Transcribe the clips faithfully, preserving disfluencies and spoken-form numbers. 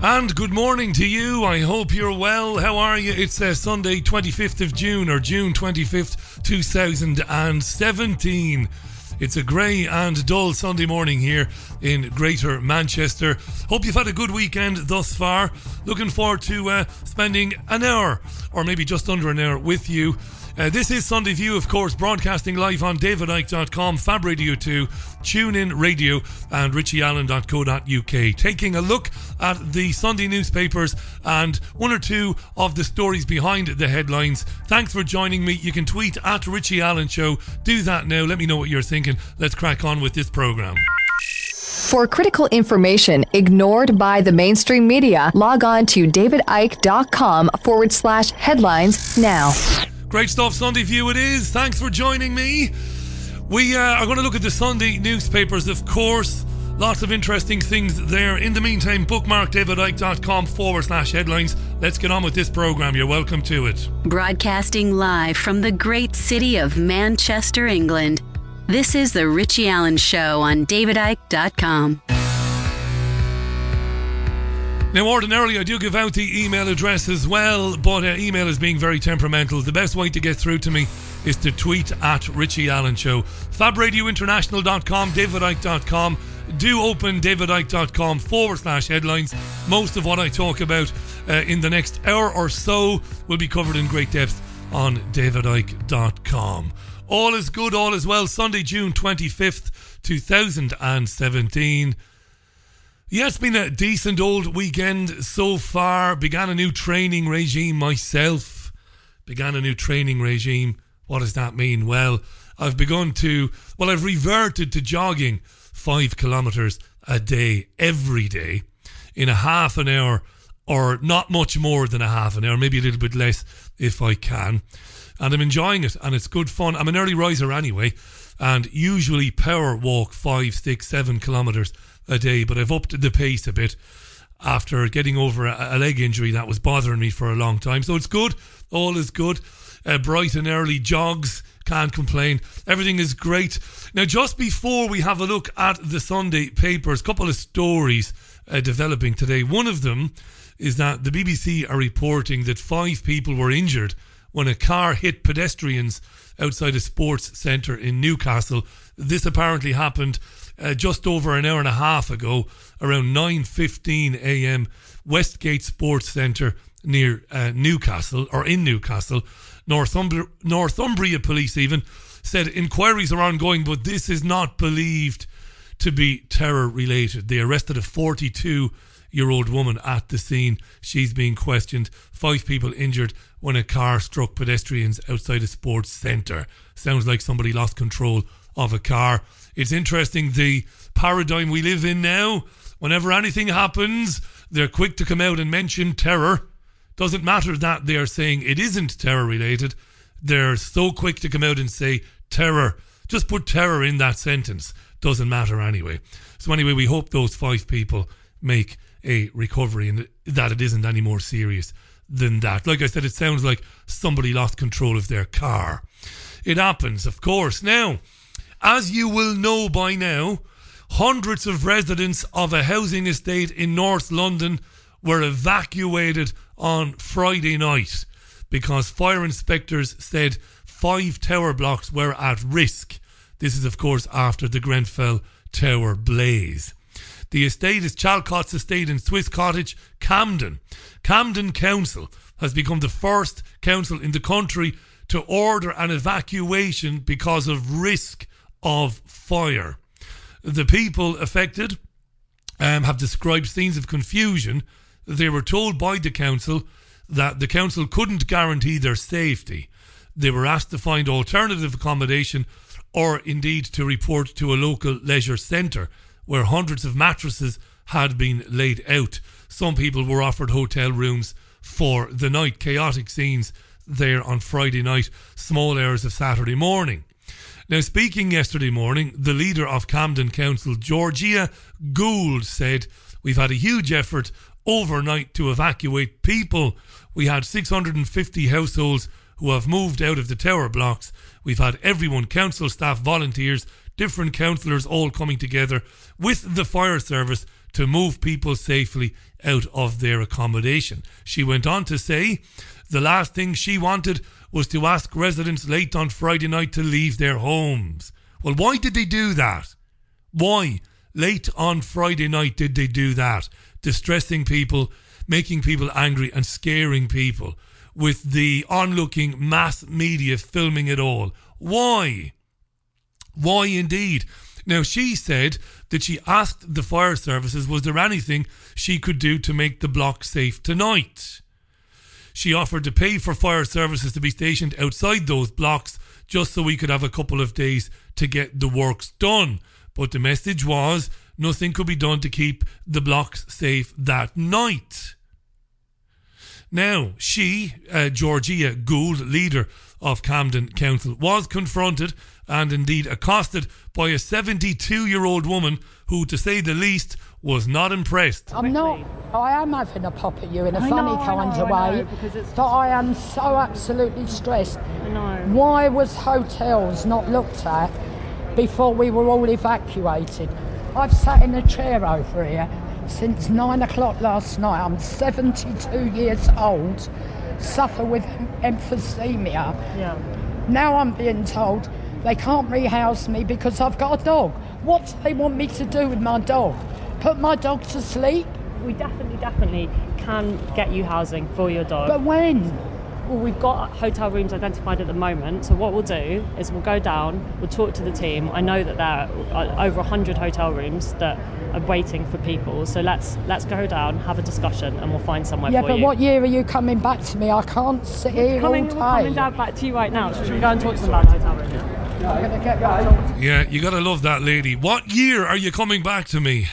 And good morning to you. I hope you're well. How are you? It's uh, Sunday, twenty-fifth of June, or June twenty-fifth, two thousand seventeen. It's a grey and dull Sunday morning here in Greater Manchester. Hope you've had a good weekend thus far. Looking forward to uh, spending an hour, or maybe just under an hour, with you. Uh, this is Sunday View, of course, broadcasting live on david icke dot com, Fab Radio two, TuneIn Radio and richie allen dot co dot uk. Taking a look at the Sunday newspapers and one or two of the stories behind the headlines. Thanks for joining me. You can tweet at Richie Allen Show. Do that now. Let me know what you're thinking. Let's crack on with this programme. For critical information ignored by the mainstream media, log on to david icke dot com forward slash headlines now. Great stuff, Sunday View it is. Thanks for joining me. We uh, are going to look at the Sunday newspapers, of course. Lots of interesting things there. In the meantime, bookmark david icke dot com forward slash headlines. Let's get on with this programme. You're welcome to it. Broadcasting live from the great city of Manchester, England. This is The Richie Allen Show on david icke dot com. Now, ordinarily, I do give out the email address as well, but uh, email is being very temperamental. The best way to get through to me is to tweet at Richie Allen Show. fab radio international dot com, david icke dot com. Do open david icke dot com forward slash headlines. Most of what I talk about uh, in the next hour or so will be covered in great depth on david icke dot com. All is good, all is well. Sunday, June twenty-fifth, two thousand seventeen. Yeah, it's been a decent old weekend so far. Began a new training regime myself. Began a new training regime. What does that mean? Well, I've begun to, well, I've reverted to jogging five kilometres a day, every day, in a half an hour, or not much more than a half an hour, maybe a little bit less if I can. And I'm enjoying it, and it's good fun. I'm an early riser anyway, and usually power walk five, six, seven kilometres a day, but I've upped the pace a bit after getting over a, a leg injury that was bothering me for a long time. So it's good. All is good. Uh, bright and early jogs. Can't complain. Everything is great. Now, just before we have a look at the Sunday papers, a couple of stories uh, developing today. One of them is that the B B C are reporting that five people were injured when a car hit pedestrians outside a sports centre in Newcastle. This apparently happened Uh, just over an hour and a half ago, around nine fifteen a.m. Westgate Sports Centre near uh, Newcastle, or in Newcastle. Northumbria, Northumbria police even said inquiries are ongoing, but this is not believed to be terror related. They arrested a forty-two-year-old woman at the scene. She's being questioned. Five people injured when a car struck pedestrians outside a sports centre. Sounds like somebody lost control of a car. It's interesting, the paradigm we live in now. Whenever anything happens, they're quick to come out and mention terror. Doesn't matter that they're saying it isn't terror related. They're so quick to come out and say terror. Just put terror in that sentence. Doesn't matter anyway. So anyway, we hope those five people make a recovery and that it isn't any more serious than that. Like I said, it sounds like somebody lost control of their car. It happens, of course. Now, as you will know by now, hundreds of residents of a housing estate in North London were evacuated on Friday night because fire inspectors said five tower blocks were at risk. This is, of course, after the Grenfell Tower blaze. The estate is Chalcott's estate in Swiss Cottage, Camden. Camden Council has become the first council in the country to order an evacuation because of risk of fire. The people affected um, have described scenes of confusion. They were told by the council that the council couldn't guarantee their safety. They were asked to find alternative accommodation or indeed to report to a local leisure centre where hundreds of mattresses had been laid out. Some people were offered hotel rooms for the night. Chaotic scenes there on Friday night, small hours of Saturday morning. Now, speaking yesterday morning, the leader of Camden Council, Georgia Gould, said, "We've had a huge effort overnight to evacuate people. We had six hundred fifty households who have moved out of the tower blocks. We've had everyone, council staff, volunteers, different councillors all coming together with the fire service to move people safely out of their accommodation. She went on to say the last thing she wanted was to ask residents late on Friday night to leave their homes. Well, why did they do that? Why, late on Friday night, did they do that? Distressing people, making people angry and scaring people with the onlooking mass media filming it all. Why? Why indeed? Now, she said that she asked the fire services, was there anything she could do to make the block safe tonight? She offered to pay for fire services to be stationed outside those blocks just so we could have a couple of days to get the works done. But the message was nothing could be done to keep the blocks safe that night. Now, she, uh, Georgia Gould, leader of Camden Council, was confronted and indeed accosted by a seventy-two-year-old woman who, to say the least, was not impressed. I'm not, I am having a pop at you in a I funny know, kind know, of way, know, but I am so absolutely stressed. I know. Why was hotels not looked at before we were all evacuated? I've sat in a chair over here since nine o'clock last night. I'm seventy-two years old, suffer with emphysema. Yeah. Now I'm being told they can't rehouse me because I've got a dog. What do they want me to do with my dog? Put my dog to sleep? We definitely, definitely can get you housing for your dog. But when? Well, we've got hotel rooms identified at the moment, so what we'll do is we'll go down, we'll talk to the team. I know that there are over one hundred hotel rooms that are waiting for people, so let's let's go down, have a discussion, and we'll find somewhere yeah, for you. Yeah, but what year are you coming back to me? I can't sit we're here coming, all day. We're coming down back to you right now, so should we go and talk to them about the hotel room? Yeah, I'm going to get right. Yeah, you got to love that lady. What year are you coming back to me?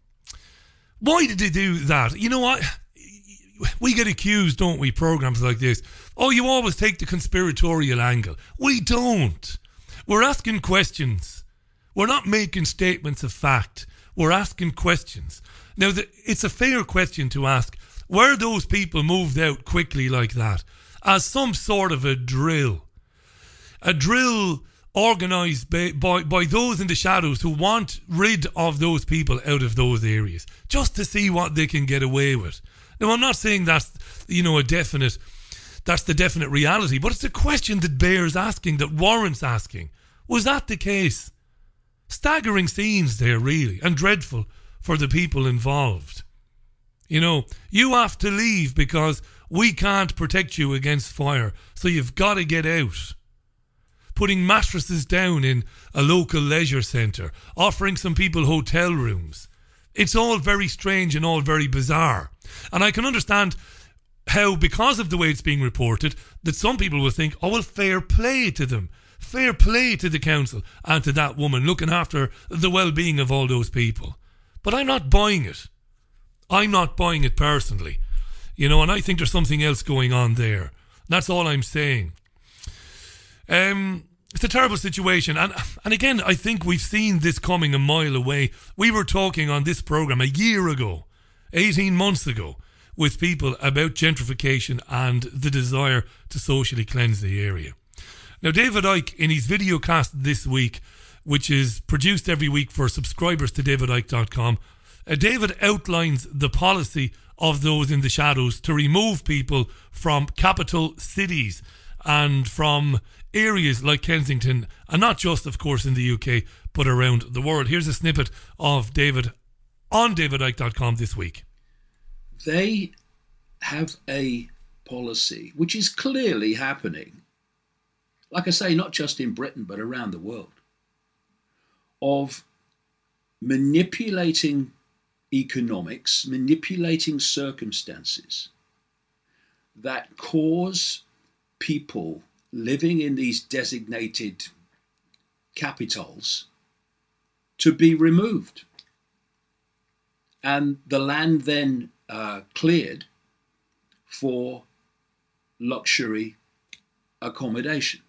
Why did they do that? You know what? We get accused, don't we, programs like this. Oh, you always take the conspiratorial angle. We don't. We're asking questions. We're not making statements of fact. We're asking questions. Now, the, it's a fair question to ask. Were those people moved out quickly like that as some sort of a drill? A drill organised by, by, by those in the shadows who want rid of those people out of those areas, just to see what they can get away with. Now, I'm not saying that's, you know, a definite, that's the definite reality, but it's a question that bears asking, that warrants asking. Was that the case? Staggering scenes there, really, and dreadful for the people involved. You know, you have to leave because we can't protect you against fire, so you've got to get out. Putting mattresses down in a local leisure centre, offering some people hotel rooms. It's all very strange and all very bizarre. And I can understand how, because of the way it's being reported, that some people will think, oh, well, fair play to them. Fair play to the council and to that woman looking after the well-being of all those people. But I'm not buying it. I'm not buying it personally. You know, and I think there's something else going on there. That's all I'm saying. Um... It's a terrible situation. And and again, I think we've seen this coming a mile away. We were talking on this programme a year ago, eighteen months ago, with people about gentrification and the desire to socially cleanse the area. Now, David Icke, in his videocast this week, which is produced every week for subscribers to david icke dot com, uh, David outlines the policy of those in the shadows to remove people from capital cities and from areas like Kensington, and not just, of course, in the U K, but around the world. Here's a snippet of David on david icke dot com this week. They have a policy which is clearly happening, like I say, not just in Britain, but around the world, of manipulating economics, manipulating circumstances that cause people living in these designated capitals to be removed. And the land then uh, cleared for luxury accommodation.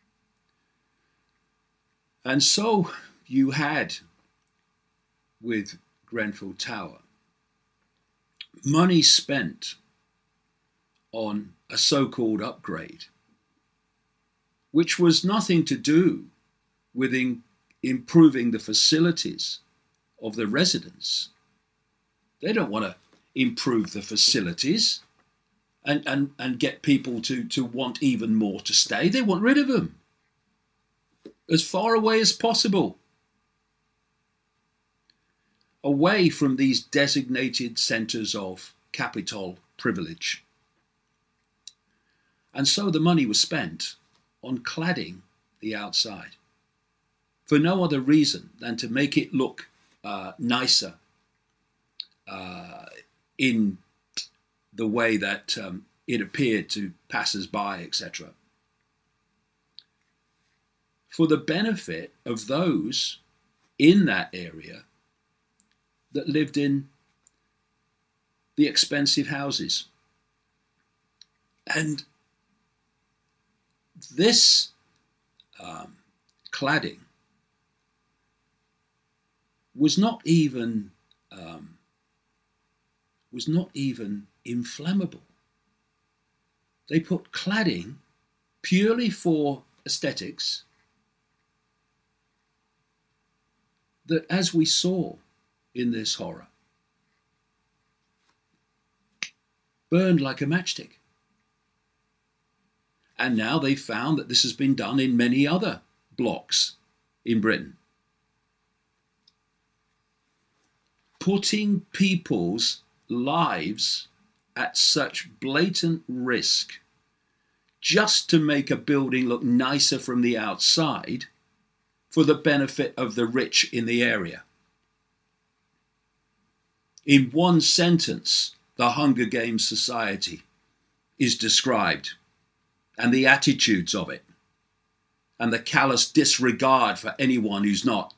And so you had, with Grenfell Tower, money spent on a so-called upgrade, which was nothing to do with in, improving the facilities of the residents. They don't want to improve the facilities and, and, and get people to, to want even more to stay. They want rid of them as far away as possible, away from these designated centres of capital privilege. And so the money was spent on cladding the outside for no other reason than to make it look uh, nicer uh, in the way that um, it appeared to passers-by, et cetera, for the benefit of those in that area that lived in the expensive houses. And this um, cladding was not even um, was not even inflammable. They put cladding purely for aesthetics that, as we saw in this horror, burned like a matchstick. And now they've found that this has been done in many other blocks in Britain. Putting people's lives at such blatant risk just to make a building look nicer from the outside for the benefit of the rich in the area. In one sentence, the Hunger Games society is described, and the attitudes of it, and the callous disregard for anyone who's not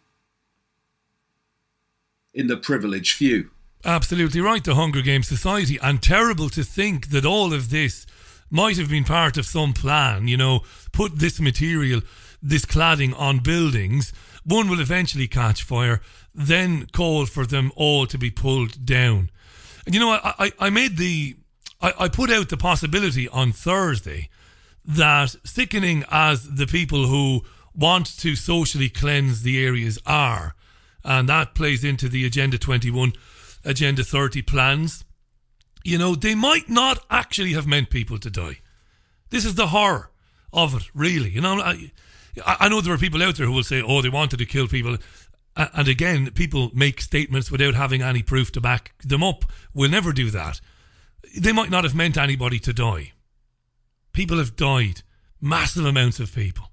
in the privileged few. Absolutely right, the Hunger Games society. And terrible to think that all of this might have been part of some plan, you know, put this material, this cladding on buildings, one will eventually catch fire, then call for them all to be pulled down. And you know, I, I, I made the, I, I put out the possibility on Thursday that, sickening as the people who want to socially cleanse the areas are, and that plays into the Agenda twenty-one, Agenda thirty plans, you know, they might not actually have meant people to die. This is the horror of it, really. You know, I, I know there are people out there who will say, oh, they wanted to kill people. And again, people make statements without having any proof to back them up. We'll never do that. They might not have meant anybody to die. People have died. Massive amounts of people.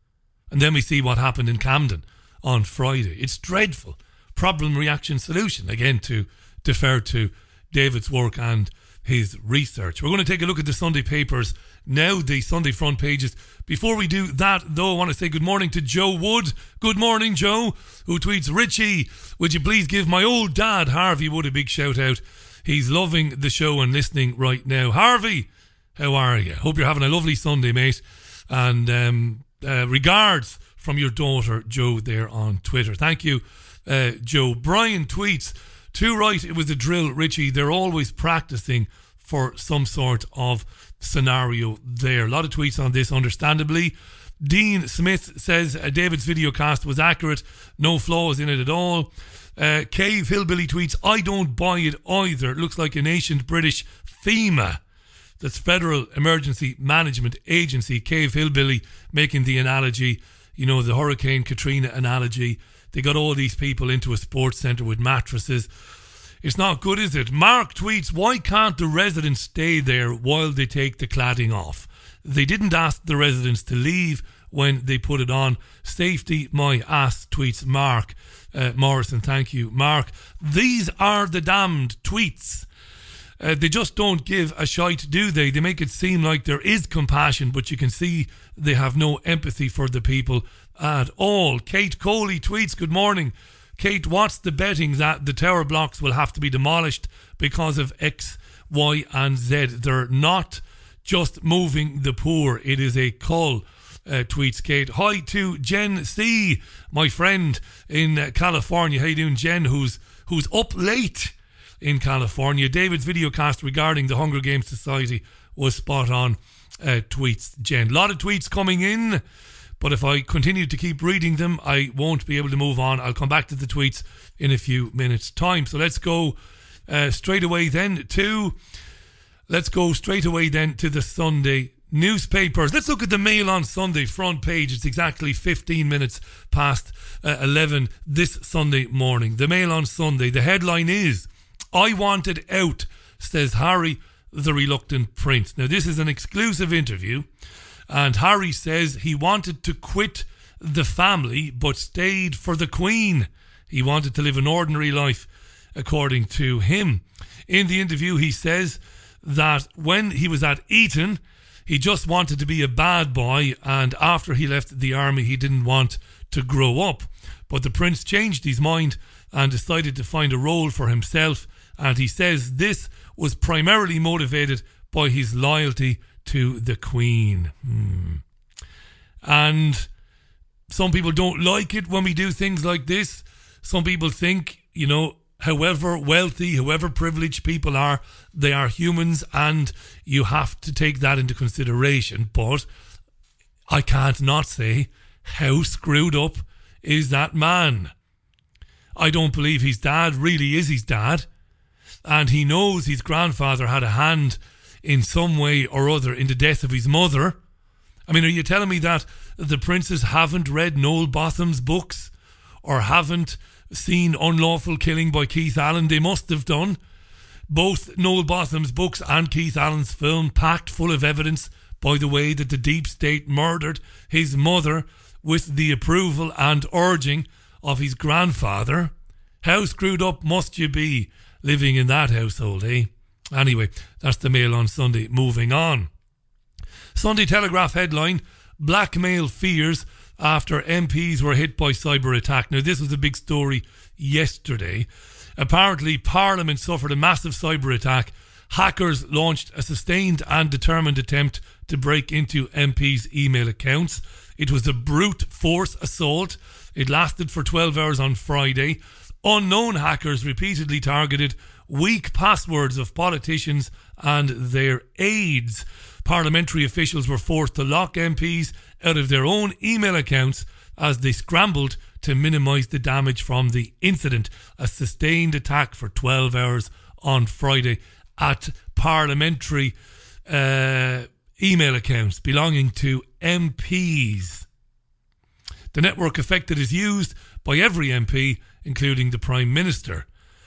And then we see what happened in Camden on Friday. It's dreadful. Problem, reaction, solution. Again, to defer to David's work and his research. We're going to take a look at the Sunday papers now, the Sunday front pages. Before we do that, though, I want to say good morning to Joe Wood. Good morning, Joe, who tweets, Richie, would you please give my old dad, Harvey Wood, a big shout out? He's loving the show and listening right now. Harvey, how are you? Hope you're having a lovely Sunday, mate. And um, uh, regards from your daughter, Joe, there on Twitter. Thank you, uh, Joe. Brian tweets, too right, it was a drill, Richie. They're always practicing for some sort of scenario there. A lot of tweets on this, understandably. Dean Smith says uh, David's videocast was accurate, no flaws in it at all. Uh, Cave Hillbilly tweets, I don't buy it either. It looks like an ancient British FEMA. That's Federal Emergency Management Agency. Cave Hillbilly making the analogy, you know, the Hurricane Katrina analogy. They got all these people into a sports centre with mattresses. It's not good, is it? Mark tweets, why can't the residents stay there while they take the cladding off? They didn't ask the residents to leave when they put it on. Safety my ass, tweets Mark uh, Morrison. Thank you, Mark. These are the damned tweets. Uh, they just don't give a shite, do they? They make it seem like there is compassion, but you can see they have no empathy for the people at all. Kate Coley tweets, good morning. Kate, what's the betting that the tower blocks will have to be demolished because of X, Y and Z? They're not just moving the poor. It is a cull, uh, tweets Kate. Hi to Jen C, my friend in uh, California. How you doing, Jen, who's who's up late in California? David's videocast regarding the Hunger Games Society was spot on, uh, tweets Jen. A lot of tweets coming in, but if I continue to keep reading them, I won't be able to move on. I'll come back to the tweets in a few minutes' time. So let's go Uh, straight away then to, let's go straight away then to the Sunday newspapers. Let's look at the Mail on Sunday front page. It's exactly fifteen minutes past uh, eleven this Sunday morning. The Mail on Sunday. The headline is, "I wanted out," says Harry, the reluctant prince. Now, this is an exclusive interview, and Harry says he wanted to quit the family but stayed for the Queen. He wanted to live an ordinary life, according to him. In the interview, he says that when he was at Eton, he just wanted to be a bad boy, and after he left the army, he didn't want to grow up. But the prince changed his mind and decided to find a role for himself, and he says this was primarily motivated by his loyalty to the Queen. Hmm. And some people don't like it when we do things like this. Some people think, you know, however wealthy, however privileged people are, they are humans, and you have to take that into consideration. But I can't not say, how screwed up is that man? I don't believe his dad really is his dad, and he knows his grandfather had a hand in some way or other in the death of his mother. I mean, are you telling me that the princes haven't read Noel Botham's books or haven't seen Unlawful Killing by Keith Allen? They must have done. Both Noel Botham's books and Keith Allen's film packed full of evidence, by the way, that the deep state murdered his mother with the approval and urging of his grandfather. How screwed up must you be living in that household, eh? Anyway, that's the Mail on Sunday. Moving on. Sunday Telegraph headline, "Blackmail fears after M Ps were hit by cyber attack." Now, this was a big story yesterday. Apparently, Parliament suffered a massive cyber attack. Hackers launched a sustained and determined attempt to break into M Ps' email accounts. It was a brute force assault. It lasted for twelve hours on Friday. Unknown hackers repeatedly targeted weak passwords of politicians and their aides. Parliamentary officials were forced to lock M Ps out of their own email accounts as they scrambled to minimise the damage from the incident. A sustained attack for twelve hours on Friday at parliamentary uh, email accounts belonging to M Ps. The network affected is used by every M P, including the Prime Minister.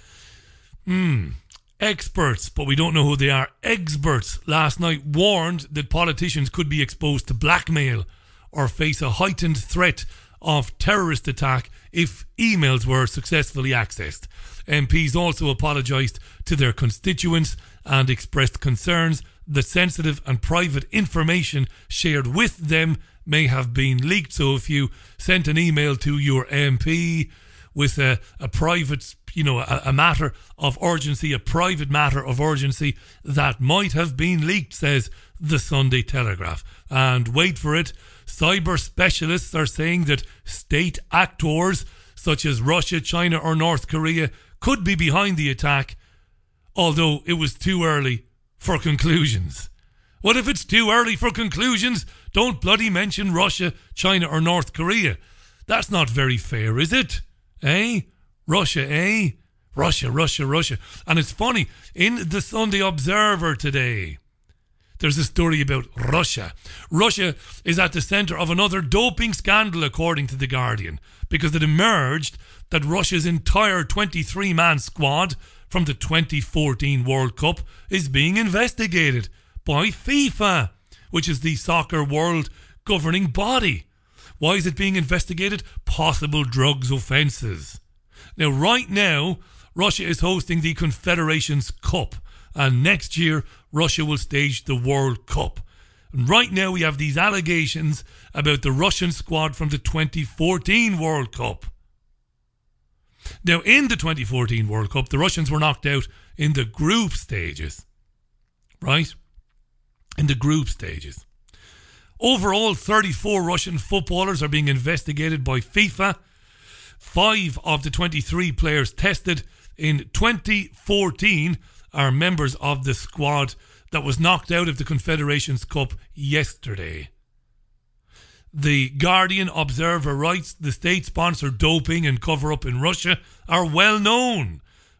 Hmm. Experts, but we don't know who they are. Experts last night warned that politicians could be exposed to blackmail or face a heightened threat of terrorist attack if emails were successfully accessed. M Ps also apologised to their constituents and expressed concerns that sensitive and private information shared with them may have been leaked. So if you sent an email to your M P with a, a private, you know, a, a matter of urgency, a private matter of urgency, that might have been leaked, says the Sunday Telegraph. And wait for it, cyber specialists are saying that state actors such as Russia, China or North Korea could be behind the attack, although it was too early for conclusions. What if it's too early for conclusions? Don't bloody mention Russia, China or North Korea. That's not very fair, is it? Eh? Russia, eh? Russia, Russia, Russia. And it's funny, in the Sunday Observer today, there's a story about Russia. Russia is at the centre of another doping scandal, according to The Guardian, because it emerged that Russia's entire twenty-three man squad from the twenty fourteen World Cup is being investigated by FIFA, which is the soccer world governing body. Why is it being investigated? Possible drugs offences. Now, right now, Russia is hosting the Confederations Cup, and next year, Russia will stage the World Cup. And right now, we have these allegations about the Russian squad from the twenty fourteen World Cup. Now, in the twenty fourteen World Cup, the Russians were knocked out in the group stages. Right? In the group stages. Overall, thirty-four Russian footballers are being investigated by FIFA. Five of the twenty-three players tested in twenty fourteen are members of the squad that was knocked out of the Confederations Cup yesterday. The Guardian Observer writes, the state-sponsored doping and cover-up in Russia are well known,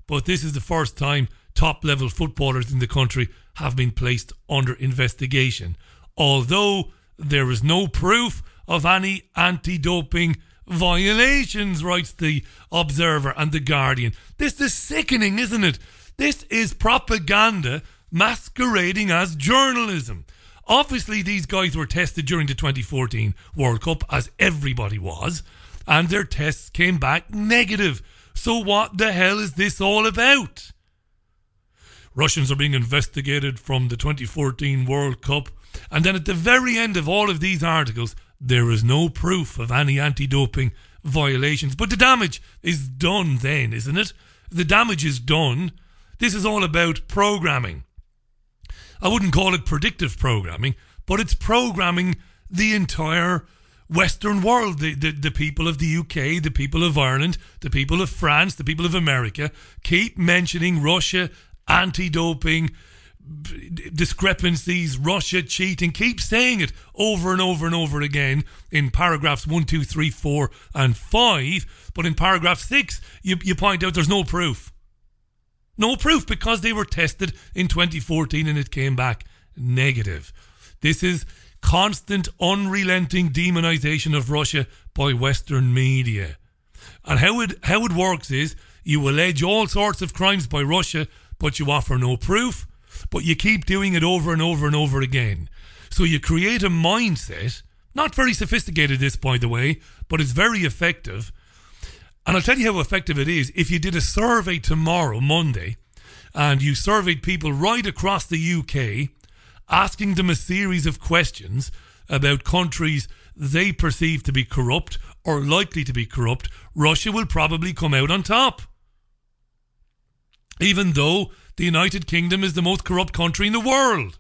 but this is the first time top-level footballers in the country have been placed under investigation, although there is no proof of any anti-doping violations, writes the Observer and the Guardian. This is sickening, isn't it? This is propaganda masquerading as journalism. Obviously, these guys were tested during the twenty fourteen World Cup, as everybody was, and their tests came back negative. So what the hell is this all about? Russians are being investigated from the twenty fourteen World Cup. And then at the very end of all of these articles, there is no proof of any anti-doping violations. But the damage is done then, isn't it? The damage is done. This is all about programming. I wouldn't call it predictive programming, but it's programming the entire Western world, the, the, the people of the U K, the people of Ireland, the people of France, the people of America, keep mentioning Russia, anti-doping, discrepancies, Russia cheating, keep saying it over and over and over again in paragraphs one, two, three, four and five, but in paragraph six you, you point out there's no proof. No proof because they were tested in twenty fourteen and it came back negative. This is constant, unrelenting demonization of Russia by Western media. And how it, how it works is you allege all sorts of crimes by Russia, but you offer no proof, but you keep doing it over and over and over again. So you create a mindset, not very sophisticated this, by the way, but it's very effective. And I'll tell you how effective it is. If you did a survey tomorrow, Monday, and you surveyed people right across the U K, asking them a series of questions about countries they perceive to be corrupt or likely to be corrupt, Russia will probably come out on top. Even though the United Kingdom is the most corrupt country in the world.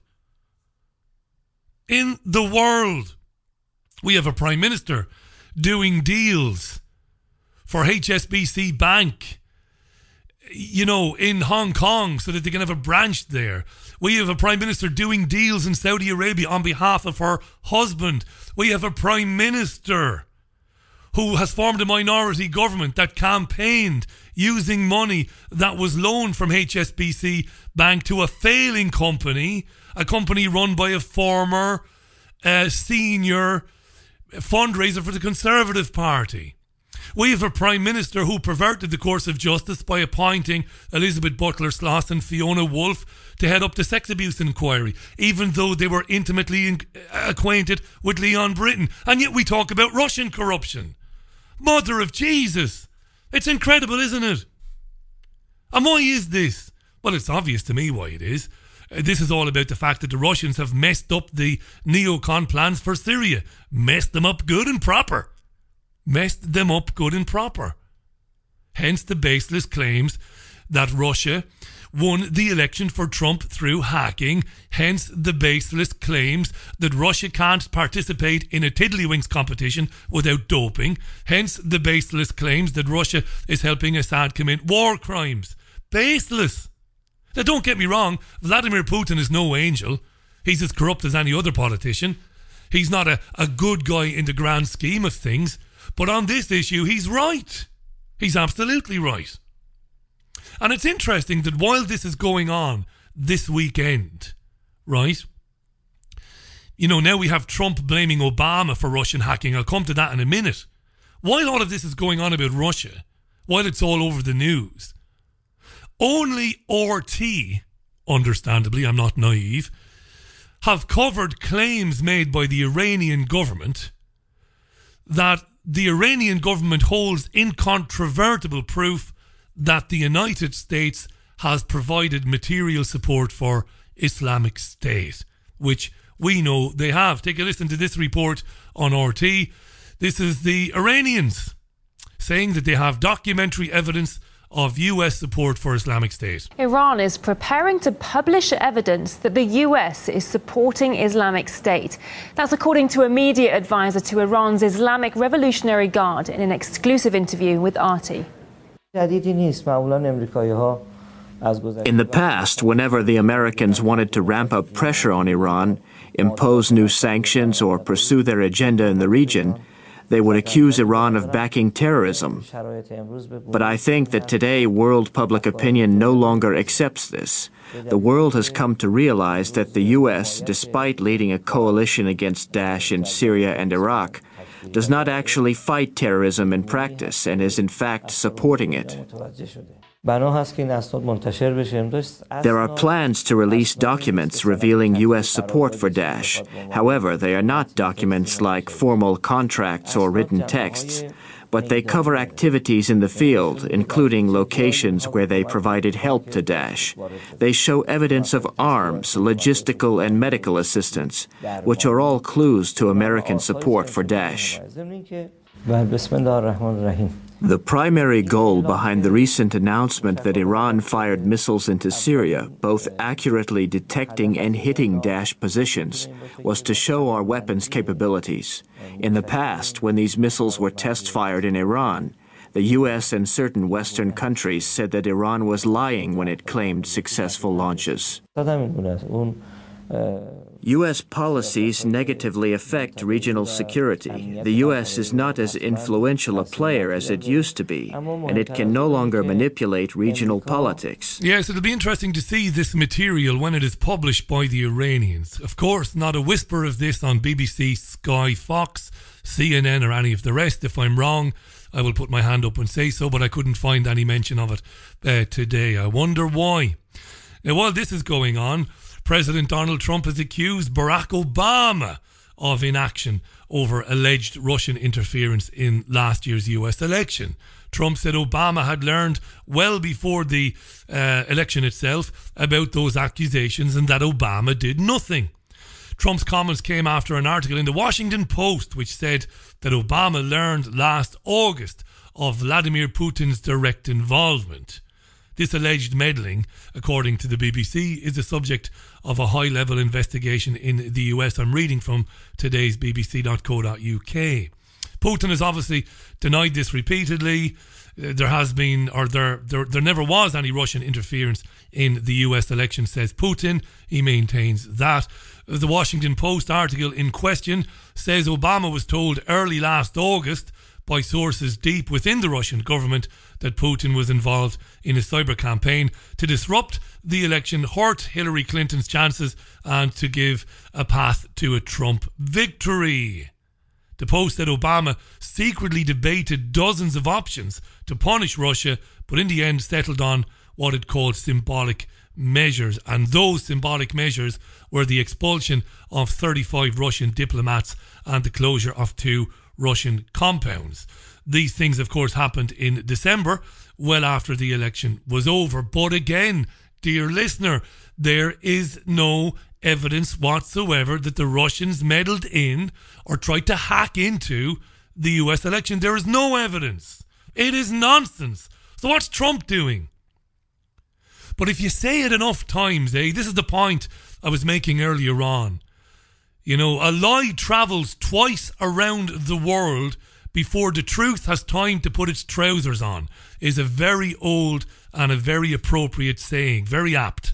In the world. We have a Prime Minister doing deals for H S B C Bank, you know, in Hong Kong so that they can have a branch there. We have a Prime Minister doing deals in Saudi Arabia on behalf of her husband. We have a Prime Minister who has formed a minority government that campaigned using money that was loaned from H S B C Bank to a failing company, a company run by a former uh, senior fundraiser for the Conservative Party. We have a Prime Minister who perverted the course of justice by appointing Elizabeth Butler-Sloss and Fiona Woolf to head up the sex abuse inquiry, even though they were intimately in- acquainted with Leon Britton. And yet we talk about Russian corruption. Mother of Jesus! It's incredible, isn't it? And why is this? Well, it's obvious to me why it is. Uh, this is all about the fact that the Russians have messed up the neocon plans for Syria. Messed them up good and proper. Messed them up good and proper. Hence the baseless claims that Russia won the election for Trump through hacking. Hence the baseless claims that Russia can't participate in a tiddlywinks competition without doping. Hence the baseless claims that Russia is helping Assad commit war crimes. Baseless. Now don't get me wrong, Vladimir Putin is no angel. He's as corrupt as any other politician. He's not a, a good guy in the grand scheme of things. But on this issue, he's right. He's absolutely right. And it's interesting that while this is going on this weekend, right, you know, now we have Trump blaming Obama for Russian hacking. I'll come to that in a minute. While all of this is going on about Russia, while it's all over the news, only R T, understandably, I'm not naive, have covered claims made by the Iranian government that the Iranian government holds incontrovertible proof that the United States has provided material support for Islamic State, which we know they have. Take a listen to this report on R T. This is the Iranians saying that they have documentary evidence of U S support for Islamic State. Iran is preparing to publish evidence that the U S is supporting Islamic State. That's according to a media advisor to Iran's Islamic Revolutionary Guard in an exclusive interview with R T. In the past, whenever the Americans wanted to ramp up pressure on Iran, impose new sanctions or pursue their agenda in the region, They would accuse Iran of backing terrorism. But I think that today world public opinion no longer accepts this. The world has come to realize that the U S, despite leading a coalition against Daesh in Syria and Iraq, does not actually fight terrorism in practice and is in fact supporting it. There are plans to release documents revealing U S support for Daesh. However, they are not documents like formal contracts or written texts, but they cover activities in the field, including locations where they provided help to Daesh. They show evidence of arms, logistical and medical assistance, which are all clues to American support for Daesh. The primary goal behind the recent announcement that Iran fired missiles into Syria, both accurately detecting and hitting Daesh positions, was to show our weapons capabilities. In the past, when these missiles were test-fired in Iran, the U S and certain Western countries said that Iran was lying when it claimed successful launches. U S policies negatively affect regional security. The U S is not as influential a player as it used to be, and it can no longer manipulate regional politics. Yes, it'll be interesting to see this material when it is published by the Iranians. Of course, not a whisper of this on B B C, Sky, Fox, C N N or any of the rest. If I'm wrong, I will put my hand up and say so, but I couldn't find any mention of it uh, today. I wonder why. Now, while this is going on, President Donald Trump has accused Barack Obama of inaction over alleged Russian interference in last year's U S election. Trump said Obama had learned well before the uh, election itself about those accusations and that Obama did nothing. Trump's comments came after an article in the Washington Post which said that Obama learned last August of Vladimir Putin's direct involvement. This alleged meddling, according to the B B C, is the subject of a high-level investigation in the U S. I'm reading from today's b b c dot co dot u k. Putin has obviously denied this repeatedly. Uh, there has been, or there, there, there never was any Russian interference in the U S election, says Putin. He maintains that. The Washington Post article in question says Obama was told early last August by sources deep within the Russian government that Putin was involved in a cyber campaign to disrupt the election, hurt Hillary Clinton's chances, and to give a path to a Trump victory. The Post said Obama secretly debated dozens of options to punish Russia, but in the end settled on what it called symbolic measures. And those symbolic measures were the expulsion of thirty-five Russian diplomats and the closure of two Russian compounds. These things, of course, happened in December, well after the election was over. But again, dear listener, there is no evidence whatsoever that the Russians meddled in or tried to hack into the U S election. There is no evidence. It is nonsense. So what's Trump doing? But if you say it enough times, eh, this is the point I was making earlier on. You know, a lie travels twice around the world before the truth has time to put its trousers on, is a very old and a very appropriate saying, very apt.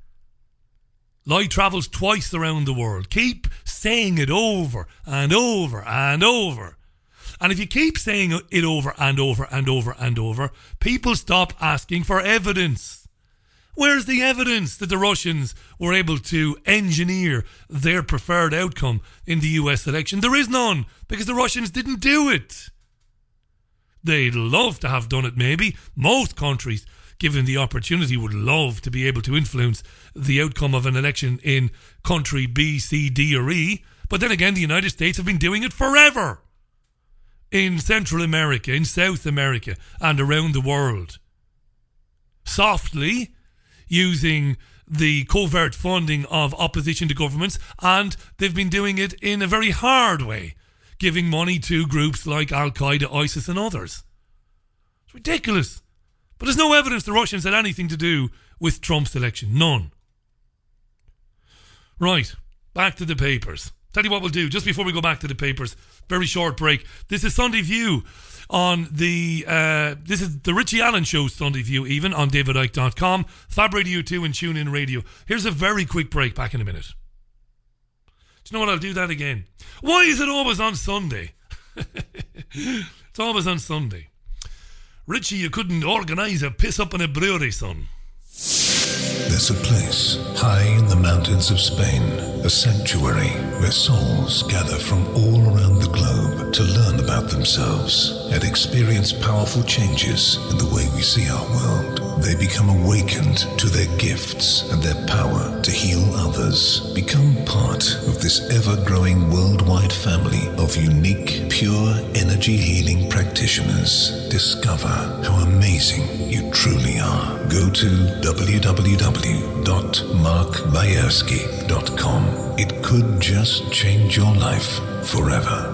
Lie travels twice around the world. Keep saying it over and over and over. And if you keep saying it over and over and over and over, people stop asking for evidence. Where's the evidence that the Russians were able to engineer their preferred outcome in the U S election? There is none, because the Russians didn't do it. They'd love to have done it, maybe. Most countries, given the opportunity, would love to be able to influence the outcome of an election in country B, C, D or E. But then again, the United States have been doing it forever. In Central America, in South America, and around the world. Softly, using the covert funding of opposition to governments, and they've been doing it in a very hard way, giving money to groups like Al-Qaeda, ISIS and others. It's ridiculous. But there's no evidence the Russians had anything to do with Trump's election. None. Right, back to the papers. Tell you what we'll do, just before we go back to the papers, very short break. This is Sunday View on the, uh, this is the Richie Allen Show, Sunday View even, on david icke dot com, Fab Radio two and TuneIn Radio. Here's a very quick break, back in a minute. Do you know what, I'll do that again. Why is it always on Sunday? It's always on Sunday. Richie, you couldn't organise a piss up in a brewery, son. There's a place high in the mountains of Spain, a sanctuary where souls gather from all around the globe to learn about themselves and experience powerful changes in the way we see our world. They become awakened to their gifts and their power to heal others. Become part of this ever-growing worldwide family of unique, pure energy healing practitioners. Discover how amazing you truly are. Go to w w w dot mark bayersky dot com. It could just change your life forever.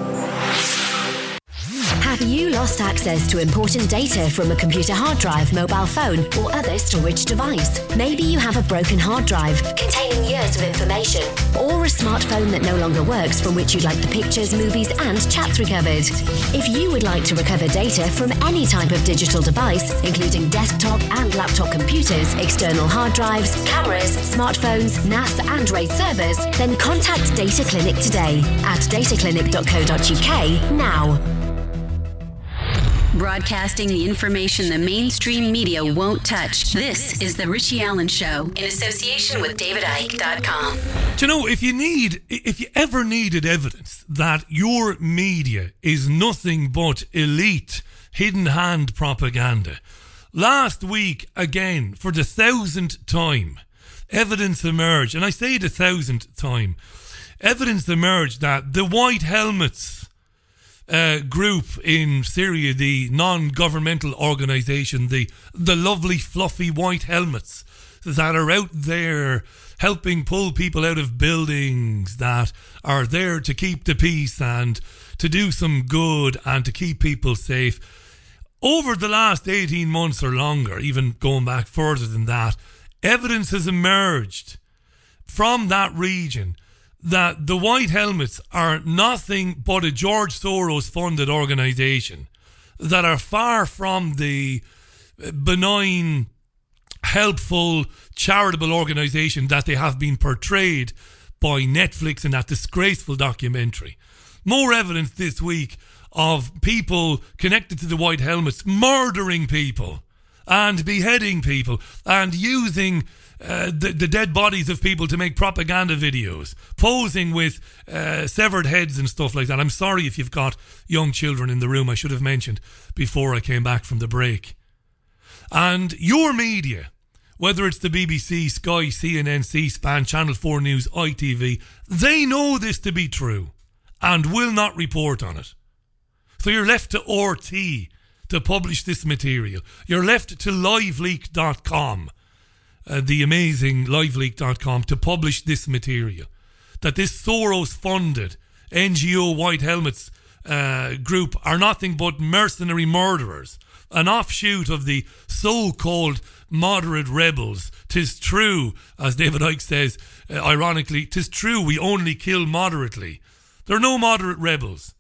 Have you lost access to important data from a computer hard drive, mobile phone, or other storage device? Maybe you have a broken hard drive containing years of information, or a smartphone that no longer works from which you'd like the pictures, movies, and chats recovered. If you would like to recover data from any type of digital device, including desktop and laptop computers, external hard drives, cameras, smartphones, N A S, and RAID servers, then contact Data Clinic today at data clinic dot co dot u k now. Broadcasting the information the mainstream media won't touch. This is The Richie Allen Show in association with David Icke dot com. Do you know, if you need, if you ever needed evidence that your media is nothing but elite, hidden hand propaganda, last week, again, for the thousandth time, evidence emerged, and I say the thousandth time, evidence emerged that the White Helmets Uh, group in Syria, the non-governmental organisation, the the lovely fluffy white helmets that are out there helping pull people out of buildings, that are there to keep the peace and to do some good and to keep people safe. Over the last eighteen months or longer, even going back further than that, evidence has emerged from that region that the White Helmets are nothing but a George Soros-funded organisation, that are far from the benign, helpful, charitable organisation that they have been portrayed by Netflix in that disgraceful documentary. More evidence this week of people connected to the White Helmets murdering people and beheading people and using Uh, the, the dead bodies of people to make propaganda videos, posing with uh, severed heads and stuff like that. I'm sorry if you've got young children in the room. I should have mentioned before I came back from the break. And your media, whether it's the B B C, Sky, C N N, C-SPAN, Channel four News, I T V, they know this to be true and will not report on it. So you're left to R T to publish this material. You're left to live leak dot com. Uh, the amazing live leak dot com to publish this material, that this Soros-funded N G O White Helmets uh, group are nothing but mercenary murderers, an offshoot of the so-called moderate rebels. 'Tis true, as David Icke says, uh, ironically, 'tis true we only kill moderately. There are no moderate rebels.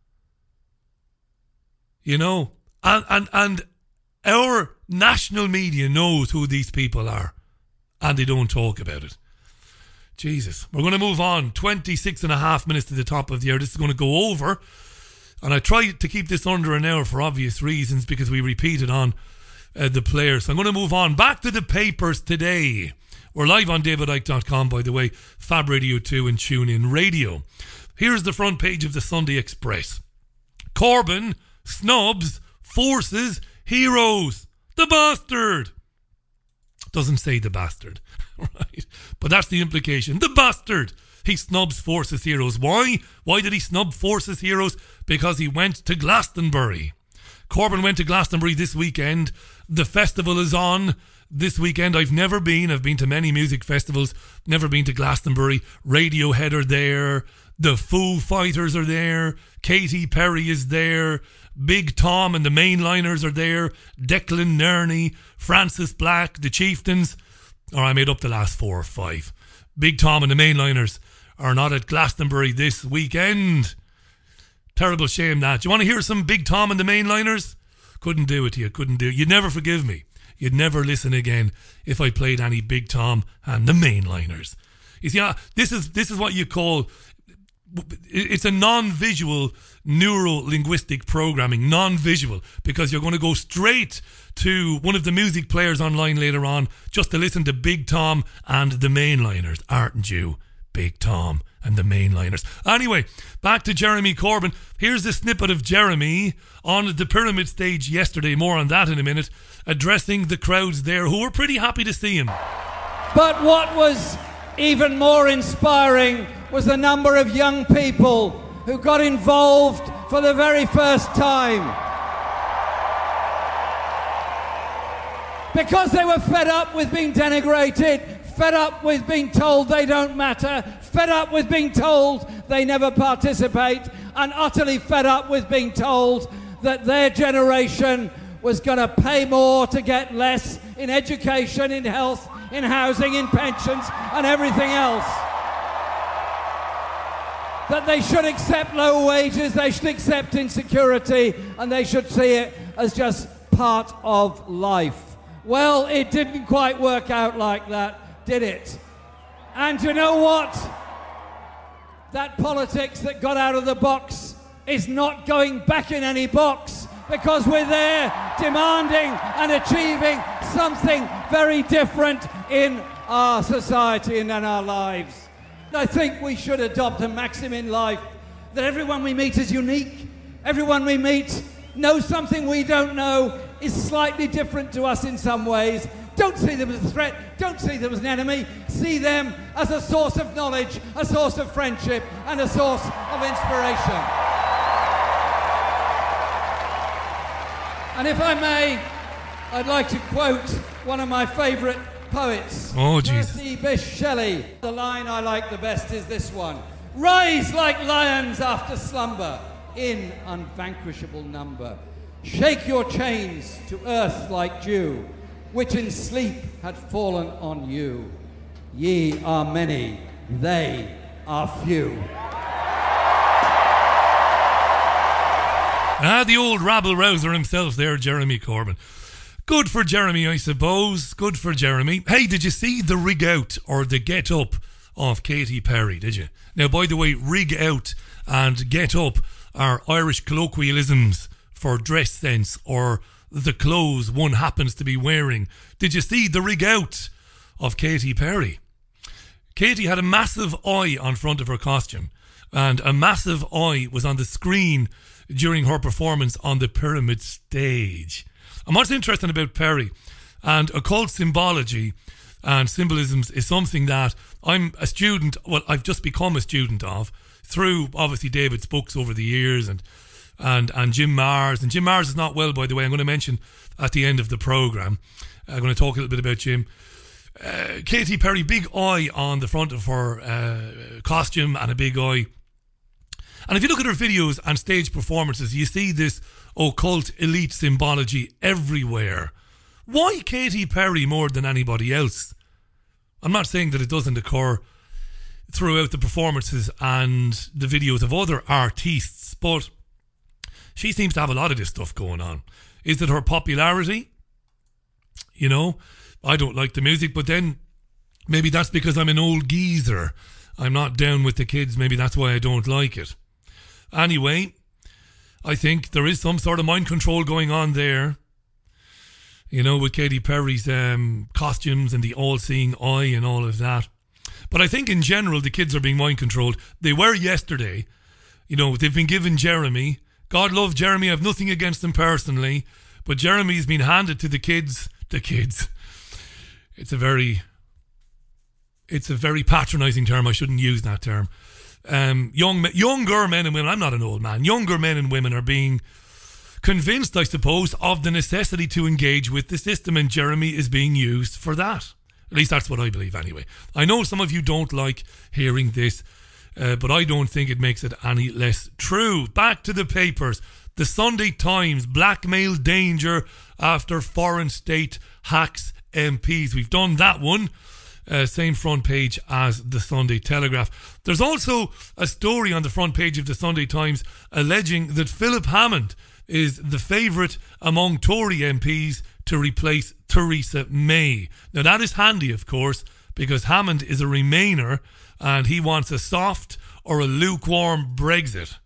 You know, and, and, and our national media knows who these people are. And they don't talk about it. Jesus. We're going to move on. twenty-six and a half minutes to the top of the hour. This is going to go over. And I tried to keep this under an hour for obvious reasons because we repeated on uh, the players. So I'm going to move on. Back to the papers today. We're live on david icke dot com, by the way. Fab Radio two and TuneIn Radio. Here's the front page of the Sunday Express. Corbyn snubs forces heroes. The bastard. Doesn't say the bastard, right? But that's the implication. The bastard. He snubs Forces heroes. Why? Why did he snub Forces heroes? Because he went to Glastonbury. Corbyn went to Glastonbury this weekend. The festival is on this weekend. I've never been. I've been to many music festivals. Never been to Glastonbury. Radiohead are there. The Foo Fighters are there. Katy Perry is there. Big Tom and the Mainliners are there. Declan Nerney, Francis Black, the Chieftains. Or I made up the last four or five. Big Tom and the Mainliners are not at Glastonbury this weekend. Terrible shame that. Do you want to hear some Big Tom and the Mainliners? Couldn't do it to you. Couldn't do it. You'd never forgive me. You'd never listen again if I played any Big Tom and the Mainliners. You see, this is this is what you call it's a non-visual neuro-linguistic programming, non-visual, because you're going to go straight to one of the music players online later on just to listen to Big Tom and the Mainliners, aren't you? Big Tom and the Mainliners. Anyway, back to Jeremy Corbyn. Here's a snippet of Jeremy on the Pyramid stage yesterday, more on that in a minute, addressing the crowds there who were pretty happy to see him. But what was even more inspiring was the number of young people who got involved for the very first time. Because they were fed up with being denigrated, fed up with being told they don't matter, fed up with being told they never participate, and utterly fed up with being told that their generation was going to pay more to get less in education, in health, in housing, in pensions, and everything else. That they should accept low wages, they should accept insecurity, and they should see it as just part of life. Well, it didn't quite work out like that, did it? And you know what? That politics that got out of the box is not going back in any box, because we're there demanding and achieving something very different in our society and in our lives. I think we should adopt a maxim in life that everyone we meet is unique. Everyone we meet knows something we don't know, is slightly different to us in some ways. Don't see them as a threat, don't see them as an enemy. See them as a source of knowledge, a source of friendship, and a source of inspiration. And if I may, I'd like to quote one of my favourite poets. Oh, Jesus. Percy Bysshe Shelley. The line I like the best is this one. Rise like lions after slumber, in unvanquishable number. Shake your chains to earth like dew, which in sleep had fallen on you. Ye are many, they are few. Ah, the old rabble-rouser himself there, Jeremy Corbyn. Good for Jeremy, I suppose. Good for Jeremy. Hey, did you see the rig out or the get up of Katy Perry, did you? Now, by the way, rig out and get up are Irish colloquialisms for dress sense or the clothes one happens to be wearing. Did you see the rig out of Katy Perry? Katy had a massive eye on front of her costume, and a massive eye was on the screen during her performance on the Pyramid stage. And what's interesting about Perry and occult symbology and symbolisms is something that I'm a student, well, I've just become a student of through, obviously, David's books over the years and and and Jim Marrs. And Jim Marrs is not well, by the way. I'm going to mention at the end of the programme. I'm going to talk a little bit about Jim. Uh, Katy Perry, big eye on the front of her uh, costume and a big eye. And if you look at her videos and stage performances, you see this occult elite symbology everywhere. Why Katy Perry more than anybody else? I'm not saying that it doesn't occur throughout the performances and the videos of other artists, but she seems to have a lot of this stuff going on. Is it her popularity? You know, I don't like the music, but then maybe that's because I'm an old geezer. I'm not down with the kids. Maybe that's why I don't like it. Anyway, I think there is some sort of mind control going on there, you know, with Katy Perry's um, costumes and the all-seeing eye and all of that. But I think in general, the kids are being mind controlled. They were yesterday. You know, they've been given Jeremy. God love Jeremy. I have nothing against him personally. But Jeremy's been handed to the kids. The kids. It's a very, it's a very patronising term. I shouldn't use that term. Um, young, younger men and women, I'm not an old man, younger men and women are being convinced, I suppose, of the necessity to engage with the system, and Jeremy is being used for that. At least that's what I believe anyway. I know some of you don't like hearing this, uh, but I don't think it makes it any less true. Back to the papers. The Sunday Times, blackmail danger after foreign state hacks M Ps. We've done that one. Uh, same front page as the Sunday Telegraph. There's also a story on the front page of the Sunday Times alleging that Philip Hammond is the favourite among Tory M Ps to replace Theresa May. Now that is handy, of course, because Hammond is a Remainer and he wants a soft or a lukewarm Brexit.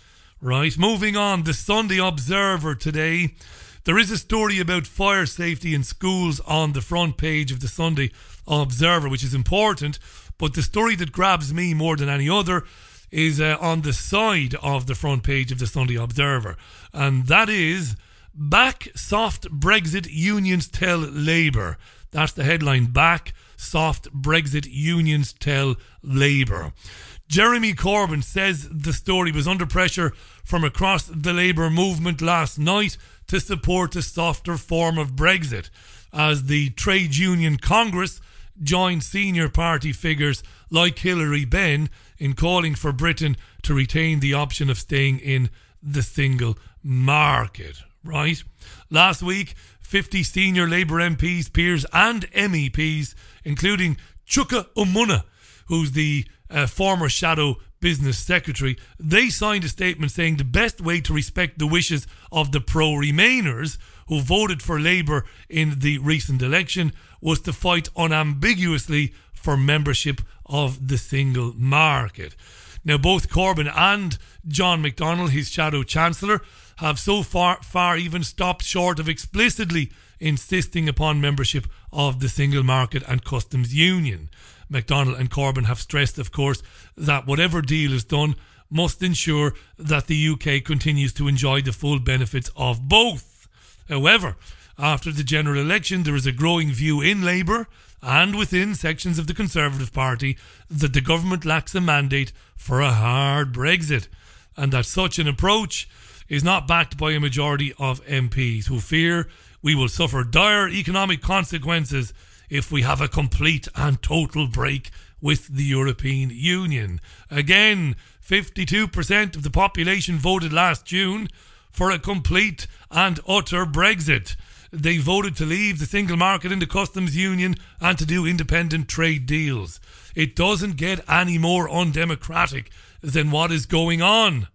Right, moving on, the Sunday Observer today. There is a story about fire safety in schools on the front page of the Sunday Observer, which is important, but the story that grabs me more than any other is uh, on the side of the front page of the Sunday Observer, and that is Back Soft Brexit Unions Tell Labour. That's the headline, Back Soft Brexit Unions Tell Labour. Jeremy Corbyn says the story was under pressure from across the Labour movement last night to support a softer form of Brexit, as the Trade Union Congress joined senior party figures like Hilary Benn in calling for Britain to retain the option of staying in the single market. Right? Last week, fifty senior Labour M Ps, peers and M E Ps, including Chuka Umunna, who's the uh, former shadow business secretary, they signed a statement saying the best way to respect the wishes of the pro-Remainers who voted for Labour in the recent election was to fight unambiguously for membership of the single market. Now, both Corbyn and John McDonnell, his shadow chancellor, have so far, far even stopped short of explicitly insisting upon membership of the single market and customs union. McDonnell and Corbyn have stressed, of course, that whatever deal is done must ensure that the U K continues to enjoy the full benefits of both. However, after the general election, there is a growing view in Labour and within sections of the Conservative Party that the government lacks a mandate for a hard Brexit, and that such an approach is not backed by a majority of M Ps who fear we will suffer dire economic consequences if we have a complete and total break with the European Union. Again, fifty-two percent of the population voted last June for a complete and utter Brexit. They voted to leave the single market and the customs union and to do independent trade deals. It doesn't get any more undemocratic than what is going on.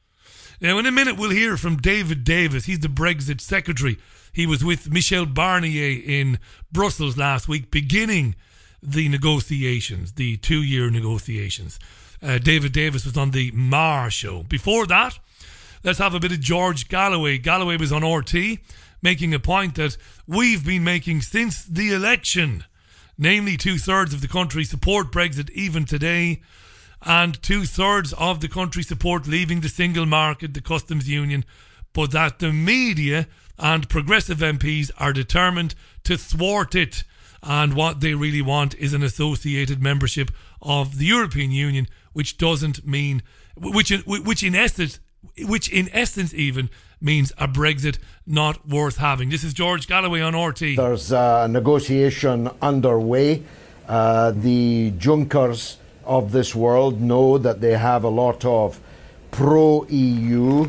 Now, in a minute, we'll hear from David Davis. He's the Brexit secretary. He was with Michel Barnier in Brussels last week, beginning the negotiations, the two-year negotiations. Uh, David Davis was on the Marr show. Before that, let's have a bit of George Galloway. Galloway was on R T, making a point that we've been making since the election. Namely, two-thirds of the country support Brexit even today, and two-thirds of the country support leaving the single market, the customs union, but that the media and progressive M Ps are determined to thwart it, and what they really want is an associated membership of the European Union, which doesn't mean, which in, which in essence, which in essence even means a Brexit not worth having. This is George Galloway on R T. There's a negotiation underway. Uh, the Junkers of this world know that they have a lot of pro-E U,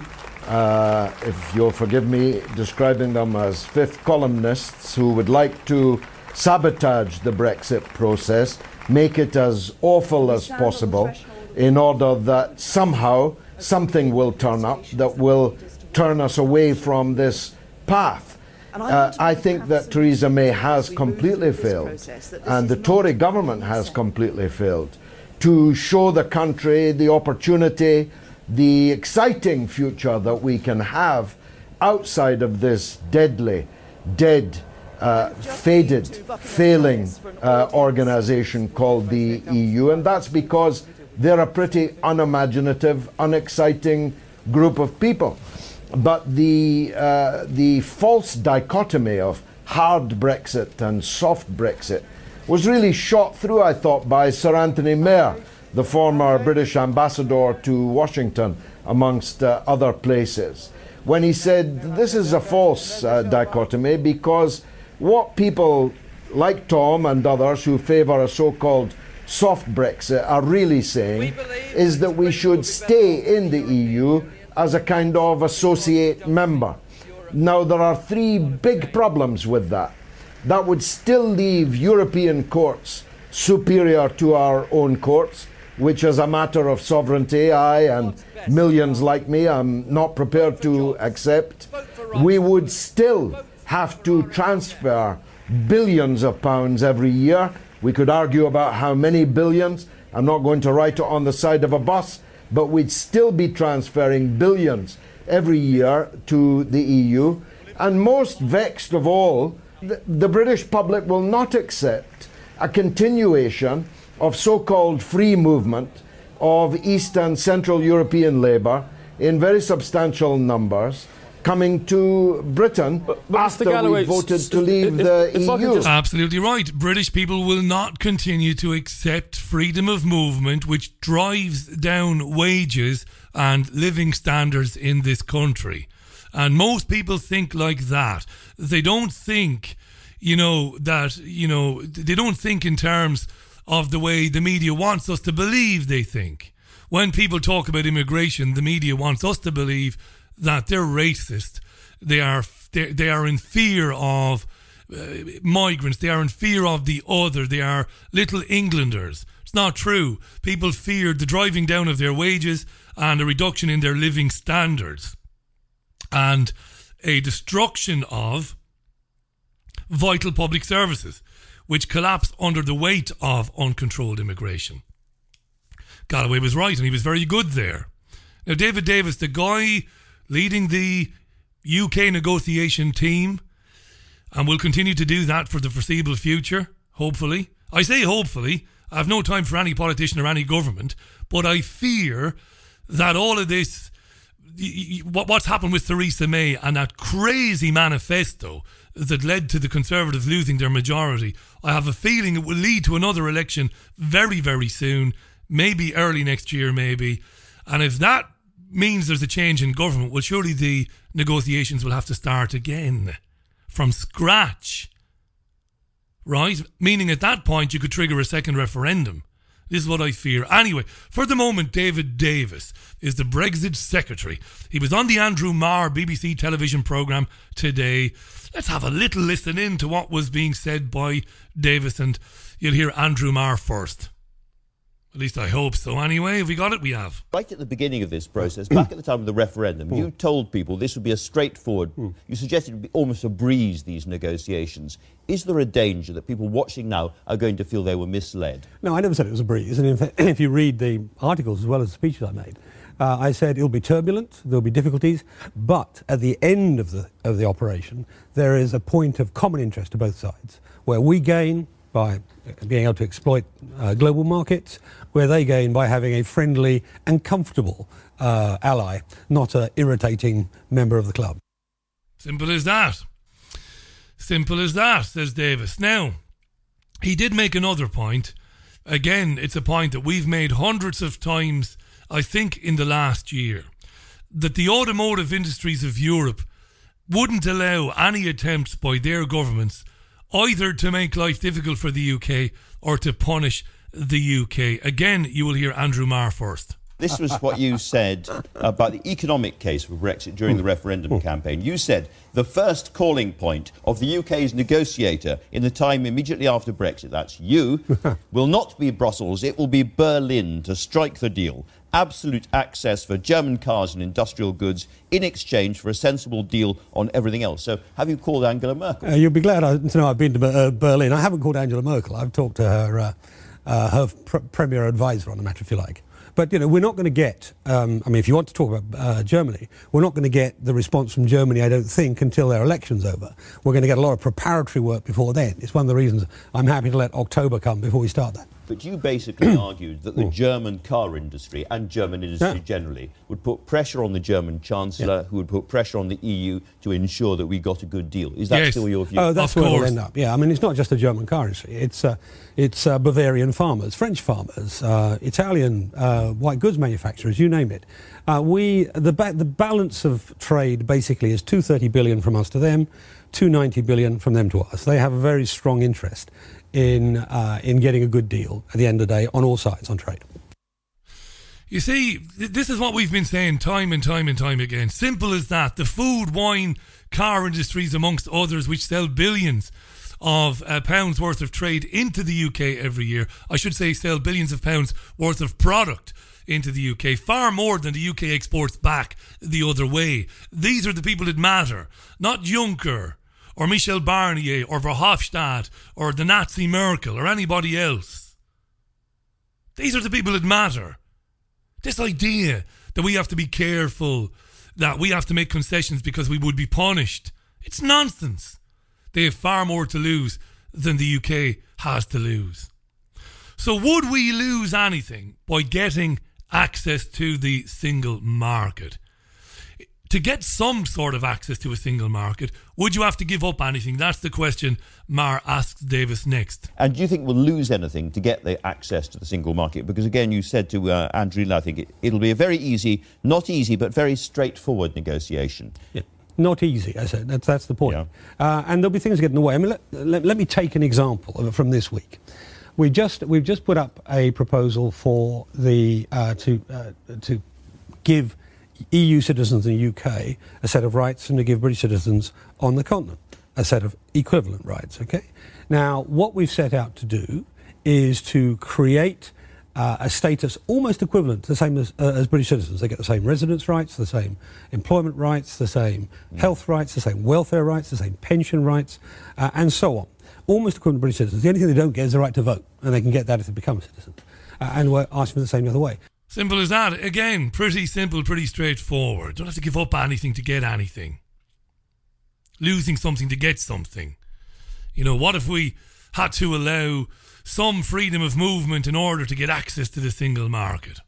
uh, if you'll forgive me describing them as fifth columnists, who would like to sabotage the Brexit process, make it as awful as possible, in order that somehow something will turn up that will turn us away from this path. Uh, I think that Theresa May has completely failed, and the Tory government has completely failed to show the country the opportunity, the exciting future that we can have outside of this deadly, dead, uh, faded, failing uh, organisation called the E U. And that's because they're a pretty unimaginative, unexciting group of people. But the, uh, the false dichotomy of hard Brexit and soft Brexit was really shot through, I thought, by Sir Anthony Mair, the former British ambassador to Washington, amongst uh, other places, when he said this is a false uh, dichotomy, because what people like Tom and others who favour a so-called soft Brexit are really saying is that we should stay in the E U as a kind of associate member. Now, there are three big problems with that. That would still leave European courts superior to our own courts, which as a matter of sovereignty, I and millions like me, I'm not prepared to accept. We would still have to transfer billions of pounds every year. We could argue about how many billions. I'm not going to write it on the side of a bus, but we'd still be transferring billions every year to the E U. And most vexed of all, the, the British public will not accept a continuation of so-called free movement of East and Central European labour in very substantial numbers coming to Britain but, but after Galloway, we voted to leave if, the if, if E U. Absolutely right. British people will not continue to accept freedom of movement, which drives down wages and living standards in this country. And most people think like that. They don't think, you know, that, you know, they don't think in terms of the way the media wants us to believe they think. When people talk about immigration, the media wants us to believe that they're racist. They are they, they are in fear of uh, migrants. They are in fear of the other. They are little Englanders. It's not true. People fear the driving down of their wages and a reduction in their living standards and a destruction of vital public services, which collapse under the weight of uncontrolled immigration. Galloway was right, and he was very good there. Now, David Davis, the guy leading the U K negotiation team, and will continue to do that for the foreseeable future, hopefully. I say hopefully. I have no time for any politician or any government, but I fear that all of this, what's happened with Theresa May and that crazy manifesto that led to the Conservatives losing their majority, I have a feeling it will lead to another election very, very soon, maybe early next year, maybe. And if that means there's a change in government, well, surely the negotiations will have to start again from scratch, right? Meaning at that point you could trigger a second referendum. This is what I fear. Anyway, for the moment, David Davis is the Brexit secretary. He was on the Andrew Marr B B C television programme today. Let's have a little listen in to what was being said by Davis, and you'll hear Andrew Marr first. At least I hope so. Anyway, have we got it? We have. Right at the beginning of this process, back at the time of the referendum, you told people this would be a straightforward... You suggested it would be almost a breeze, these negotiations. Is there a danger that people watching now are going to feel they were misled? No, I never said it was a breeze. And in fact, if you read the articles as well as the speeches I made, uh, I said it'll be turbulent, there'll be difficulties, but at the end of the, of the operation, there is a point of common interest to both sides, where we gain by being able to exploit uh, global markets, where they gain by having a friendly and comfortable uh, ally, not an irritating member of the club. Simple as that. Simple as that, says Davis. Now, he did make another point. Again, it's a point that we've made hundreds of times, I think, in the last year, that the automotive industries of Europe wouldn't allow any attempts by their governments either to make life difficult for the U K or to punish the U K. Again, you will hear Andrew Marr first. This was what you said about the economic case for Brexit during the referendum campaign. You said the first calling point of the U K's negotiator in the time immediately after Brexit, that's you, will not be Brussels, it will be Berlin to strike the deal. Absolute access for German cars and industrial goods in exchange for a sensible deal on everything else. So have you called Angela Merkel? Uh, you'll be glad I, to know I've been to uh, Berlin. I haven't called Angela Merkel. I've talked to her, uh, uh, her pr- premier advisor on the matter, if you like. But, you know, we're not going to get, um, I mean, if you want to talk about uh, Germany, we're not going to get the response from Germany, I don't think, until their election's over. We're going to get a lot of preparatory work before then. It's one of the reasons I'm happy to let October come before we start that. But you basically argued that the German car industry and German industry yeah. generally would put pressure on the German Chancellor, yeah. who would put pressure on the E U to ensure that we got a good deal. Is that yes. still your view? Oh, that's of where course. we'll end up. Yeah, I mean, it's not just the German car industry. It's uh, it's uh, Bavarian farmers, French farmers, uh, Italian uh, white goods manufacturers, you name it. Uh, we the ba- the balance of trade basically is two hundred thirty billion from us to them, two hundred ninety billion from them to us. They have a very strong interest in uh, in getting a good deal at the end of the day on all sides on trade. You see, th- this is what we've been saying time and time and time again. Simple as that. The food, wine, car industries, amongst others, which sell billions of uh, pounds worth of trade into the U K every year. I should say sell billions of pounds worth of product into the U K, far more than the U K exports back the other way. These are the people that matter, not Juncker or Michel Barnier or Verhofstadt or the Nazi Merkel or anybody else. These are the people that matter. This idea that we have to be careful, that we have to make concessions because we would be punished, it's nonsense. They have far more to lose than the U K has to lose. So would we lose anything by getting access to the single market? To get some sort of access to a single market, would you have to give up anything? That's the question Mar asks Davis next. And do you think we'll lose anything to get the access to the single market? Because again, you said to uh, Andrew, I think it, it'll be a very easy, not easy, but very straightforward negotiation. Yeah. Not easy, I said. That's, that's the point. Yeah. Uh, and there'll be things get in the way. I mean, let, let, let me take an example from this week. We just, we've just put up a proposal for the uh, to uh, to give E U citizens in the U K a set of rights and to give British citizens on the continent a set of equivalent rights, okay? Now, what we've set out to do is to create uh, a status almost equivalent to the same as, uh, as British citizens. They get the same residence rights, the same employment rights, the same mm. health rights, the same welfare rights, the same pension rights, uh, and so on. Almost equivalent to British citizens. The only thing they don't get is the right to vote, and they can get that if they become a citizen. Uh, and we're asking for the same the other way. Simple as that. Again, pretty simple, pretty straightforward. Don't have to give up anything to get anything. Losing something to get something. You know, what if we had to allow some freedom of movement in order to get access to the single market?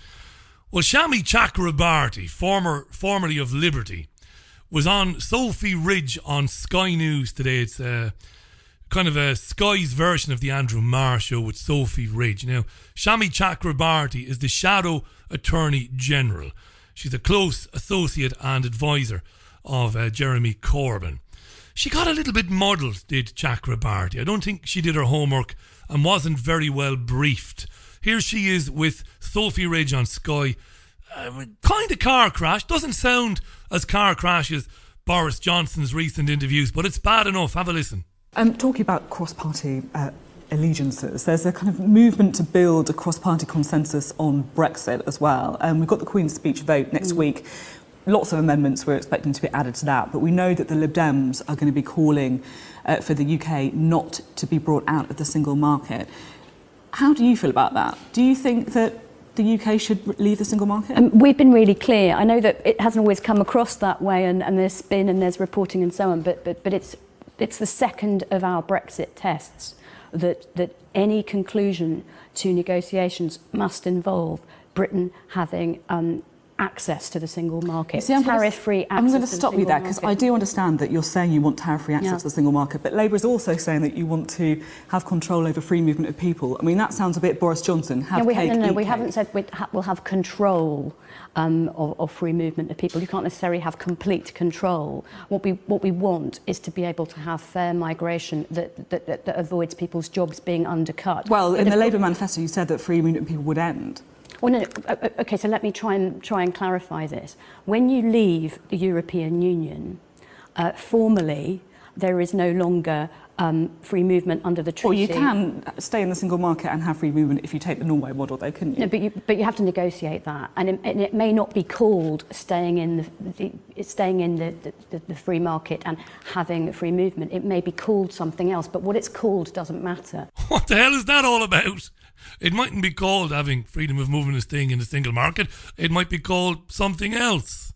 Well, Shami Chakrabarti, former, formerly of Liberty, was on Sophie Ridge on Sky News today. It's uh, kind of a Sky's version of the Andrew Marr show with Sophie Ridge. Now, Shami Chakrabarti is the Shadow Attorney General. She's a close associate and advisor of uh, Jeremy Corbyn. She got a little bit muddled, did Chakrabarti. I don't think she did her homework and wasn't very well briefed. Here she is with Sophie Ridge on Sky. Uh, kind of car crash. Doesn't sound as car crash as Boris Johnson's recent interviews, but it's bad enough. Have a listen. Um, talking about cross-party uh, allegiances, there's a kind of movement to build a cross-party consensus on Brexit as well. Um, we've got the Queen's Speech vote next mm. week. Lots of amendments we're expecting to be added to that, but we know that the Lib Dems are going to be calling uh, for the U K not to be brought out of the single market. How do you feel about that? Do you think that the U K should leave the single market? Um, we've been really clear. I know that it hasn't always come across that way, and, and there's spin and there's reporting and so on, but, but, but it's It's the second of our Brexit tests that, that any conclusion to negotiations must involve Britain having um, access to the single market, See, tariff-free access. I'm going to stop you there because I do understand that you're saying you want tariff-free access yeah. to the single market, but Labour is also saying that you want to have control over free movement of people. I mean, that sounds a bit Boris Johnson. Have no, we cake, ha- no, no, eat we cake. haven't said we ha- we'll have control um, of, of free movement of people. You can't necessarily have complete control. What we what we want is to be able to have fair migration that that, that, that avoids people's jobs being undercut. Well, but in the Labour manifesto, you said that free movement of people would end. Well, no, no, okay, so let me try and try and clarify this. When you leave the European Union, uh, formally, there is no longer um, free movement under the treaty. Well, you can stay in the single market and have free movement if you take the Norway model, though, couldn't you? No, but you, but you have to negotiate that, and it, and it may not be called staying in the, the staying in the, the, the free market and having free movement. It may be called something else, but what it's called doesn't matter. What the hell is that all about? It mightn't be called having freedom of movement and staying in the single market. It might be called something else.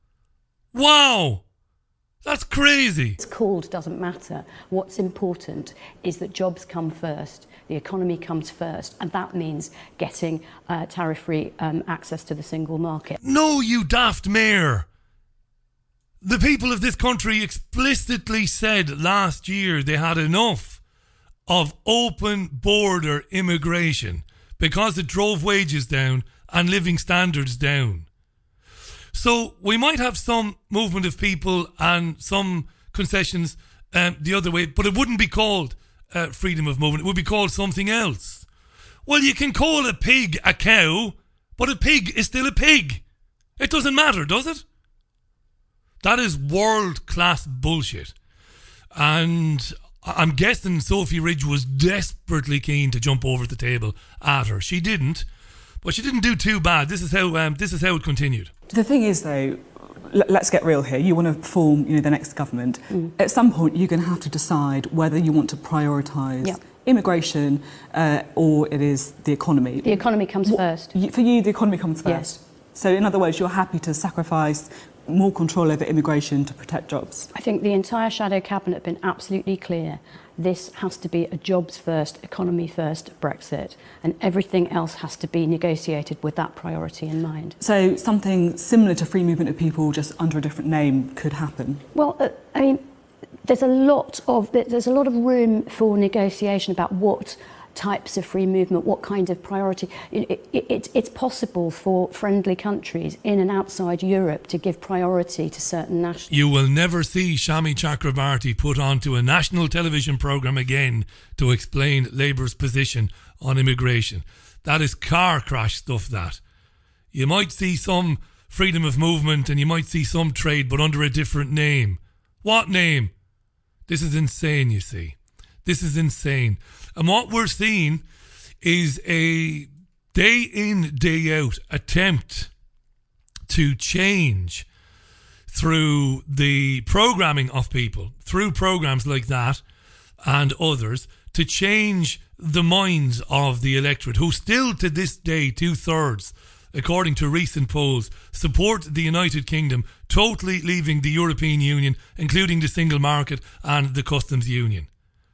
Wow! That's crazy. It's called doesn't matter. What's important is that jobs come first, the economy comes first, and that means getting uh, tariff-free um, access to the single market. No, you daft mayor. The people of this country explicitly said last year they had enough of open border immigration because it drove wages down and living standards down. So we might have some movement of people and some concessions um, the other way, but it wouldn't be called uh, freedom of movement. It would be called something else. Well, you can call a pig a cow, but a pig is still a pig. It doesn't matter, does it? That is world-class bullshit. And I'm guessing Sophie Ridge was desperately keen to jump over the table at her. She didn't, but she didn't do too bad. This is how um, this is how it continued. The thing is, though, l- let's get real here. You want to form, you know, the next government. Mm. At some point, you're going to have to decide whether you want to prioritise yep. immigration uh, or it is the economy. The economy comes what, first. For you, the economy comes first. Yes. So, in other words, you're happy to sacrifice more control over immigration to protect jobs. I think the entire Shadow Cabinet have been absolutely clear. This has to be a jobs first, economy first Brexit, and everything else has to be negotiated with that priority in mind. So something similar to free movement of people, just under a different name, could happen? Well, uh, I mean, there's a lot of there's a lot of room for negotiation about what types of free movement, what kind of priority. It, it, it, it's possible for friendly countries in and outside Europe to give priority to certain national... You will never see Shami Chakrabarti put onto a national television programme again to explain Labour's position on immigration. That is car crash stuff, that. You might see some freedom of movement and you might see some trade, but under a different name. What name? This is insane, you see. This is insane. And what we're seeing is a day in, day out attempt to change through the programming of people, through programs like that and others, to change the minds of the electorate, who still to this day, two-thirds, according to recent polls, support the United Kingdom totally leaving the European Union, including the single market and the customs union.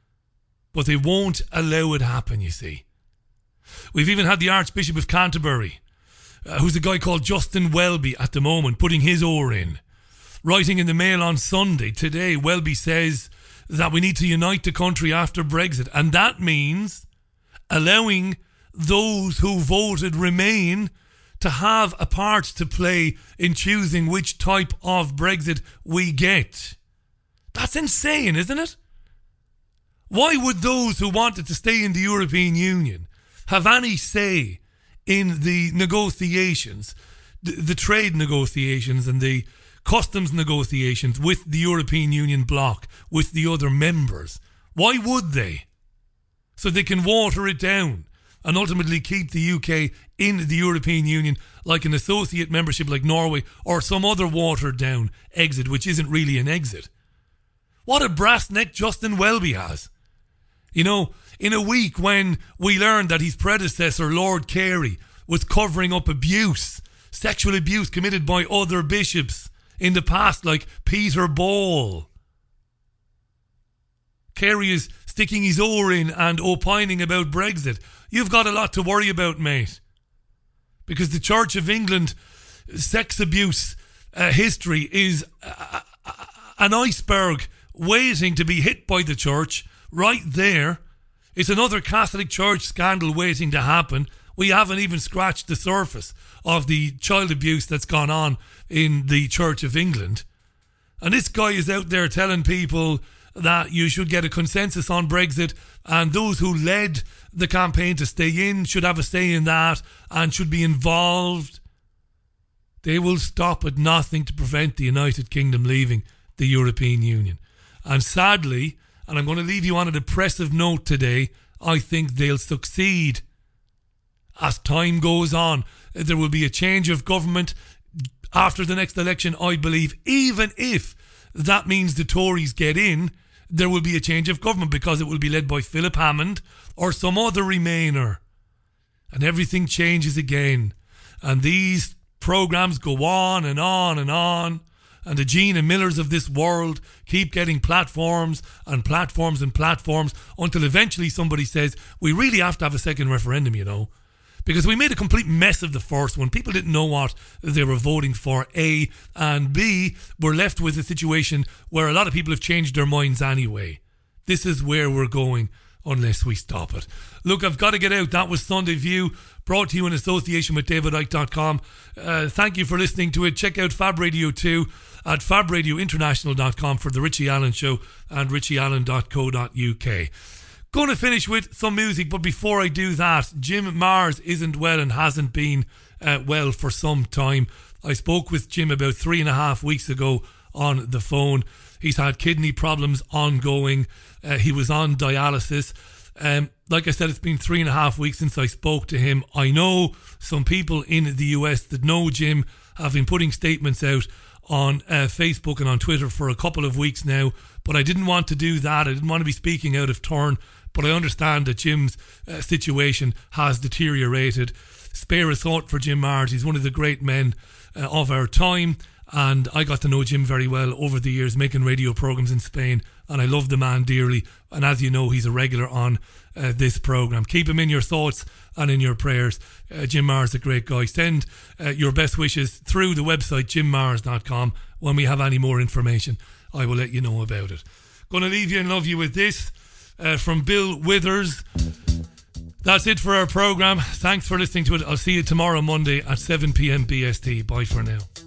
But they won't allow it happen, you see. We've even had the Archbishop of Canterbury, uh, who's a guy called Justin Welby at the moment, putting his oar in. Writing in the Mail on Sunday, today, Welby says that we need to unite the country after Brexit. And that means allowing those who voted Remain to have a part to play in choosing which type of Brexit we get. That's insane, isn't it? Why would those who wanted to stay in the European Union have any say in the negotiations, the, the trade negotiations and the customs negotiations with the European Union bloc, with the other members? Why would they? So they can water it down and ultimately keep the U K in the European Union like an associate membership like Norway or some other watered down exit, which isn't really an exit. What a brass neck Justin Welby has. You know, in a week when we learned that his predecessor, Lord Carey, was covering up abuse, sexual abuse committed by other bishops in the past, like Peter Ball. Carey is sticking his oar in and opining about Brexit. You've got a lot to worry about, mate. Because the Church of England sex abuse uh, history is uh, uh, an iceberg waiting to be hit by the church. Right there, it's another Catholic Church scandal waiting to happen. We haven't even scratched the surface of the child abuse that's gone on in the Church of England. And this guy is out there telling people that you should get a consensus on Brexit, and those who led the campaign to stay in should have a say in that and should be involved. They will stop at nothing to prevent the United Kingdom leaving the European Union. And sadly, and I'm going to leave you on a depressive note today, I think they'll succeed. As time goes on, there will be a change of government after the next election, I believe. Even if that means the Tories get in, there will be a change of government because it will be led by Philip Hammond or some other Remainer. And everything changes again. And these programmes go on and on and on. And the Gina Millers of this world keep getting platforms and platforms and platforms until eventually somebody says, we really have to have a second referendum, you know. Because we made a complete mess of the first one. People didn't know what they were voting for, A. And B, we're left with a situation where a lot of people have changed their minds anyway. This is where we're going unless we stop it. Look, I've got to get out. That was Sunday View, brought to you in association with david icke dot com. Uh, thank you for listening to it. Check out Fab Radio two at fab radio international dot com for the Richie Allen Show and richie allen dot co dot uk. Going to finish with some music, but before I do that, Jim Mars isn't well and hasn't been uh, well for some time. I spoke with Jim about three and a half weeks ago on the phone. He's had kidney problems ongoing. Uh, he was on dialysis. Um, like I said, it's been three and a half weeks since I spoke to him. I know some people in the U S that know Jim have been putting statements out. on uh, Facebook and on Twitter for a couple of weeks now, but I didn't want to do that. I didn't want to be speaking out of turn, but I understand that Jim's uh, situation has deteriorated. Spare a thought for Jim Marrs. He's one of the great men uh, of our time, and I got to know Jim very well over the years, making radio programmes in Spain, and I love the man dearly, and as you know, he's a regular on uh, this programme. Keep him in your thoughts and in your prayers. uh, Jim Marrs, a great guy. Send uh, your best wishes through the website jim marrs dot com. When we have any more information, I will let you know about it. Going to leave you and love you with this uh, from Bill Withers. That's it for our programme. Thanks for listening to it. I'll see you tomorrow Monday at seven p.m. B S T. Bye for now.